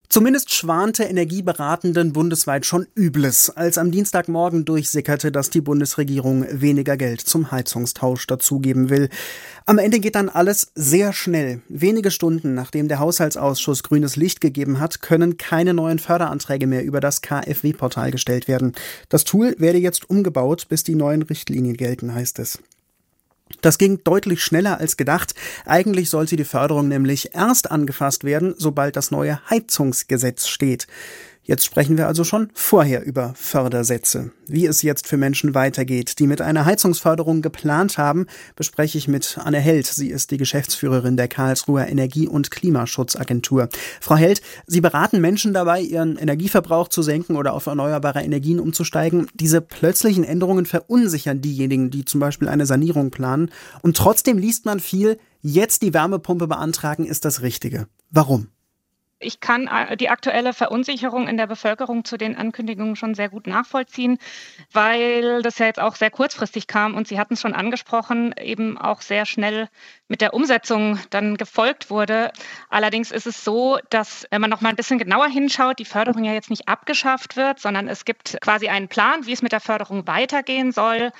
Zumindest schwante Energieberatenden bundesweit schon Übles, als am Dienstagmorgen durchsickerte, dass die Bundesregierung weniger Geld zum Heizungstausch dazugeben will. Am Ende geht dann alles sehr schnell. Wenige Stunden nachdem der Haushaltsausschuss grünes Licht gegeben hat, können keine neuen Förderanträge mehr über das KfW-Portal gestellt werden. Das Tool werde jetzt umgebaut, bis die neuen Richtlinien gelten, heißt es. Das ging deutlich schneller als gedacht. Eigentlich sollte die Förderung nämlich erst angefasst werden, sobald das neue Heizungsgesetz steht. Jetzt sprechen wir also schon vorher über Fördersätze. Wie es jetzt für Menschen weitergeht, die mit einer Heizungsförderung geplant haben, bespreche ich mit Anne Held. Sie ist die Geschäftsführerin der Karlsruher Energie- und Klimaschutzagentur. Frau Held, Sie beraten Menschen dabei, ihren Energieverbrauch zu senken oder auf erneuerbare Energien umzusteigen. Diese plötzlichen Änderungen verunsichern diejenigen, die zum Beispiel eine Sanierung planen. Und trotzdem liest man viel, jetzt die Wärmepumpe beantragen ist das Richtige. Warum? Ich kann die aktuelle Verunsicherung in der Bevölkerung zu den Ankündigungen schon sehr gut nachvollziehen, weil das ja jetzt auch sehr kurzfristig kam und Sie hatten es schon angesprochen, eben auch sehr schnell mit der Umsetzung dann gefolgt wurde. Allerdings ist es so, dass, wenn man noch mal ein bisschen genauer hinschaut, die Förderung ja jetzt nicht abgeschafft wird, sondern es gibt quasi einen Plan, wie es mit der Förderung weitergehen soll.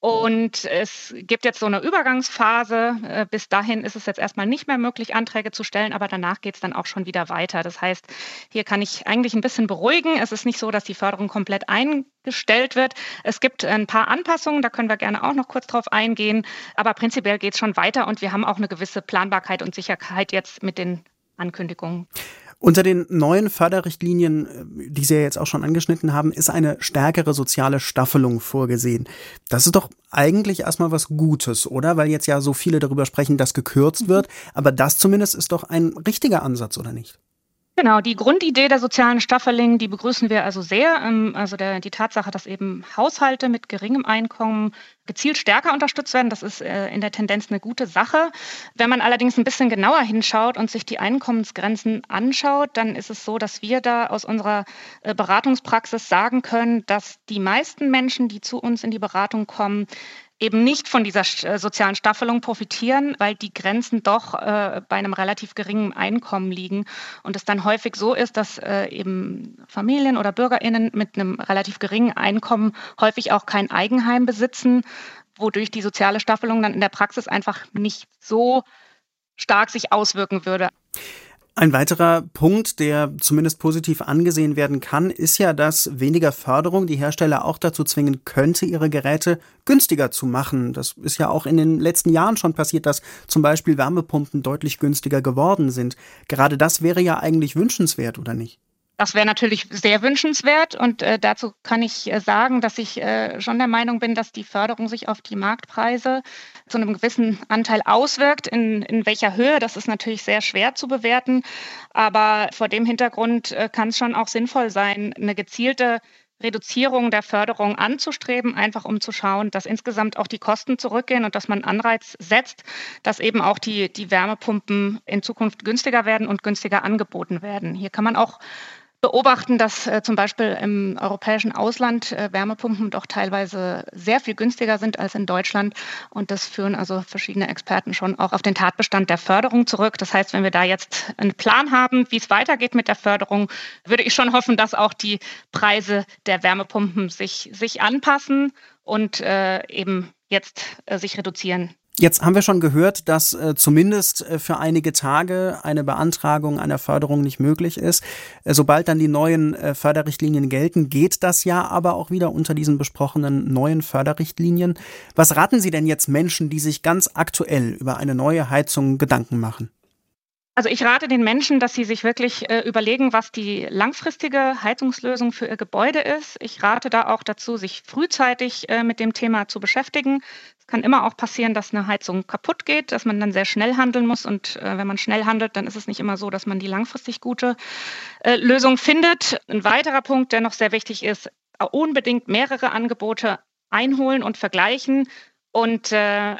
Und es gibt jetzt so eine Übergangsphase. Bis dahin ist es jetzt erstmal nicht mehr möglich, Anträge zu stellen, aber danach geht es dann auch schon wieder weiter. Das heißt, hier kann ich eigentlich ein bisschen beruhigen. Es ist nicht so, dass die Förderung komplett eingestellt wird. Es gibt ein paar Anpassungen, da können wir gerne auch noch kurz drauf eingehen. Aber prinzipiell geht es schon weiter und wir haben auch eine gewisse Planbarkeit und Sicherheit jetzt mit den Ankündigungen. Unter den neuen Förderrichtlinien, die Sie ja jetzt auch schon angeschnitten haben, ist eine stärkere soziale Staffelung vorgesehen. Das ist doch eigentlich erstmal was Gutes, oder? Weil jetzt ja so viele darüber sprechen, dass gekürzt wird. Aber das zumindest ist doch ein richtiger Ansatz, oder nicht? Genau, die Grundidee der sozialen Staffelung, die begrüßen wir also sehr. Also die Tatsache, dass eben Haushalte mit geringem Einkommen gezielt stärker unterstützt werden, das ist in der Tendenz eine gute Sache. Wenn man allerdings ein bisschen genauer hinschaut und sich die Einkommensgrenzen anschaut, dann ist es so, dass wir da aus unserer Beratungspraxis sagen können, dass die meisten Menschen, die zu uns in die Beratung kommen, eben nicht von dieser sozialen Staffelung profitieren, weil die Grenzen doch bei einem relativ geringen Einkommen liegen und es dann häufig so ist, dass eben Familien oder BürgerInnen mit einem relativ geringen Einkommen häufig auch kein Eigenheim besitzen, wodurch die soziale Staffelung dann in der Praxis einfach nicht so stark sich auswirken würde. Ein weiterer Punkt, der zumindest positiv angesehen werden kann, ist ja, dass weniger Förderung die Hersteller auch dazu zwingen könnte, ihre Geräte günstiger zu machen. Das ist ja auch in den letzten Jahren schon passiert, dass zum Beispiel Wärmepumpen deutlich günstiger geworden sind. Gerade das wäre ja eigentlich wünschenswert, oder nicht? Das wäre natürlich sehr wünschenswert und dazu kann ich sagen, dass ich schon der Meinung bin, dass die Förderung sich auf die Marktpreise zu einem gewissen Anteil auswirkt. In welcher Höhe, das ist natürlich sehr schwer zu bewerten, aber vor dem Hintergrund kann es schon auch sinnvoll sein, eine gezielte Reduzierung der Förderung anzustreben, einfach um zu schauen, dass insgesamt auch die Kosten zurückgehen und dass man einen Anreiz setzt, dass eben auch die Wärmepumpen in Zukunft günstiger werden und günstiger angeboten werden. Hier kann man auch beobachten, dass zum Beispiel im europäischen Ausland Wärmepumpen doch teilweise sehr viel günstiger sind als in Deutschland. Und das führen also verschiedene Experten schon auch auf den Tatbestand der Förderung zurück. Das heißt, wenn wir da jetzt einen Plan haben, wie es weitergeht mit der Förderung, würde ich schon hoffen, dass auch die Preise der Wärmepumpen sich anpassen und eben jetzt sich reduzieren. Jetzt haben wir schon gehört, dass zumindest für einige Tage eine Beantragung einer Förderung nicht möglich ist. Sobald dann die neuen Förderrichtlinien gelten, geht das ja aber auch wieder unter diesen besprochenen neuen Förderrichtlinien. Was raten Sie denn jetzt Menschen, die sich ganz aktuell über eine neue Heizung Gedanken machen? Also ich rate den Menschen, dass sie sich wirklich überlegen, was die langfristige Heizungslösung für ihr Gebäude ist. Ich rate da auch dazu, sich frühzeitig mit dem Thema zu beschäftigen. Es kann immer auch passieren, dass eine Heizung kaputt geht, dass man dann sehr schnell handeln muss. Und wenn man schnell handelt, dann ist es nicht immer so, dass man die langfristig gute Lösung findet. Ein weiterer Punkt, der noch sehr wichtig ist, unbedingt mehrere Angebote einholen und vergleichen. Und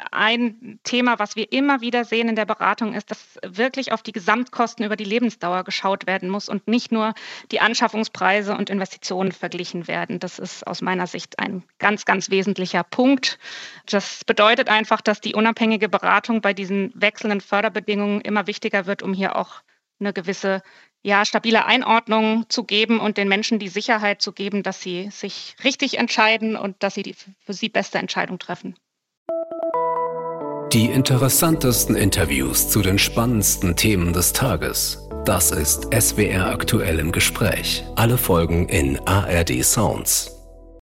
ein Thema, was wir immer wieder sehen in der Beratung, ist, dass wirklich auf die Gesamtkosten über die Lebensdauer geschaut werden muss und nicht nur die Anschaffungspreise und Investitionen verglichen werden. Das ist aus meiner Sicht ein ganz, ganz wesentlicher Punkt. Das bedeutet einfach, dass die unabhängige Beratung bei diesen wechselnden Förderbedingungen immer wichtiger wird, um hier auch eine gewisse stabile Einordnung zu geben und den Menschen die Sicherheit zu geben, dass sie sich richtig entscheiden und dass sie die für sie beste Entscheidung treffen. Die interessantesten Interviews zu den spannendsten Themen des Tages. Das ist SWR aktuell im Gespräch. Alle Folgen in ARD Sounds.